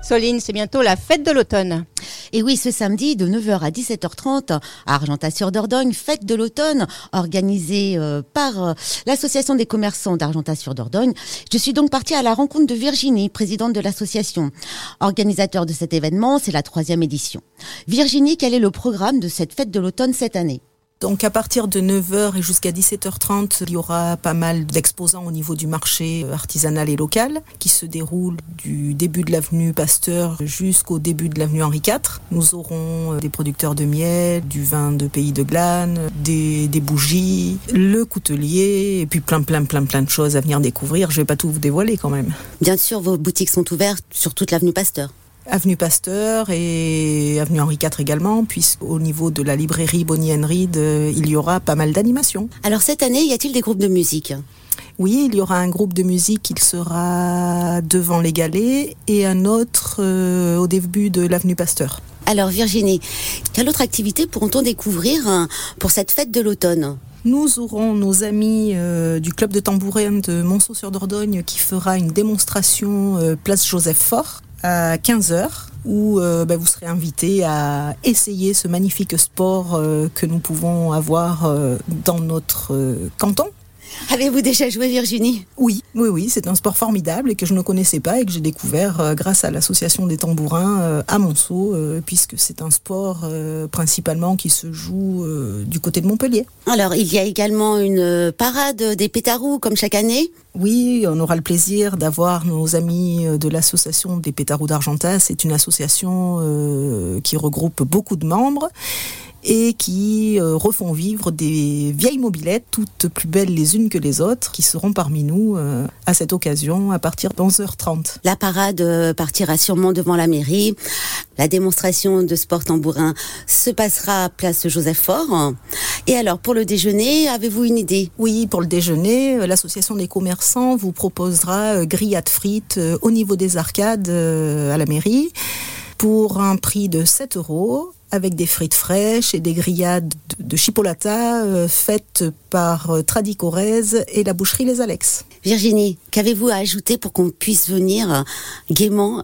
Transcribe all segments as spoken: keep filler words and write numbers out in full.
Soline, c'est bientôt la fête de l'automne. Et oui, ce samedi, de neuf heures à dix-sept heures trente, à Argentat-sur-Dordogne, fête de l'automne, organisée euh, par euh, l'Association des commerçants d'Argentat-sur-Dordogne. Je suis donc partie à la rencontre de Virginie, présidente de l'association. Organisateur de cet événement, c'est la troisième édition. Virginie, quel est le programme de cette fête de l'automne cette année ? Donc à partir de neuf heures et jusqu'à dix-sept heures trente, il y aura pas mal d'exposants au niveau du marché artisanal et local qui se déroule du début de l'avenue Pasteur jusqu'au début de l'avenue Henri quatre. Nous aurons des producteurs de miel, du vin de Pays de Glane, des, des bougies, le coutelier et puis plein plein plein plein de choses à venir découvrir. Je vais pas tout vous dévoiler quand même. Bien sûr, vos boutiques sont ouvertes sur toute l'avenue Pasteur. Avenue Pasteur et avenue Henri quatre également, puisqu'au niveau de la librairie Bonnie and Reed, il y aura pas mal d'animations. Alors cette année, y a-t-il des groupes de musique ? Oui, il y aura un groupe de musique, il sera devant les galets, et un autre euh, au début de l'avenue Pasteur. Alors Virginie, quelle autre activité pourront-on découvrir hein, pour cette fête de l'automne ? Nous aurons nos amis euh, du club de tambourin de Monceau-sur-Dordogne qui fera une démonstration euh, place Joseph Faure à quinze heures, où euh, bah, vous serez invités à essayer ce magnifique sport euh, que nous pouvons avoir euh, dans notre euh, canton. Avez-vous déjà joué, Virginie ? Oui, oui, oui, c'est un sport formidable et que je ne connaissais pas et que j'ai découvert euh, grâce à l'association des tambourins euh, à Monceau, euh, puisque c'est un sport euh, principalement qui se joue euh, du côté de Montpellier. Alors, il y a également une parade des pétarous, comme chaque année ? Oui, on aura le plaisir d'avoir nos amis de l'association des pétarous d'Argentat. C'est une association euh, qui regroupe beaucoup de membres et qui euh, refont vivre des vieilles mobylettes, toutes plus belles les unes que les autres, qui seront parmi nous euh, à cette occasion à partir de onze heures trente. La parade euh, partira sûrement devant la mairie. La démonstration de sport tambourin se passera à place Joseph Faure. Et alors, pour le déjeuner, avez-vous une idée ? Oui, pour le déjeuner, l'association des commerçants vous proposera euh, grillades frites euh, au niveau des arcades euh, à la mairie pour un prix de sept euros. Avec des frites fraîches et des grillades de chipolata euh, faites par euh, Tradi Corrèze et la boucherie Les Alex. Virginie, qu'avez-vous à ajouter pour qu'on puisse venir euh, gaiement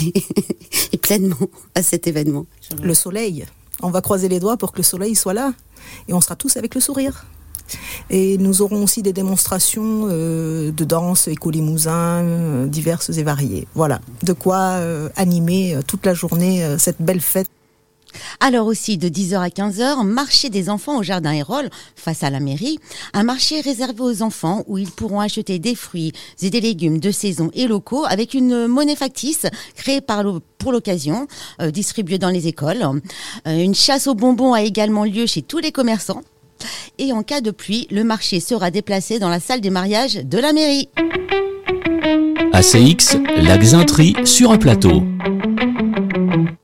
et pleinement à cet événement ? Le soleil. On va croiser les doigts pour que le soleil soit là et on sera tous avec le sourire. Et nous aurons aussi des démonstrations euh, de danse éco-limousin euh, diverses et variées. Voilà, de quoi euh, animer euh, toute la journée euh, cette belle fête. Alors aussi, de dix heures à quinze heures, marché des enfants au Jardin Hérol, face à la mairie. Un marché réservé aux enfants où ils pourront acheter des fruits et des légumes de saison et locaux avec une monnaie factice créée par le, pour l'occasion, euh, distribuée dans les écoles. Euh, une chasse aux bonbons a également lieu chez tous les commerçants. Et en cas de pluie, le marché sera déplacé dans la salle des mariages de la mairie. A C X, la Xintrie sur un plateau.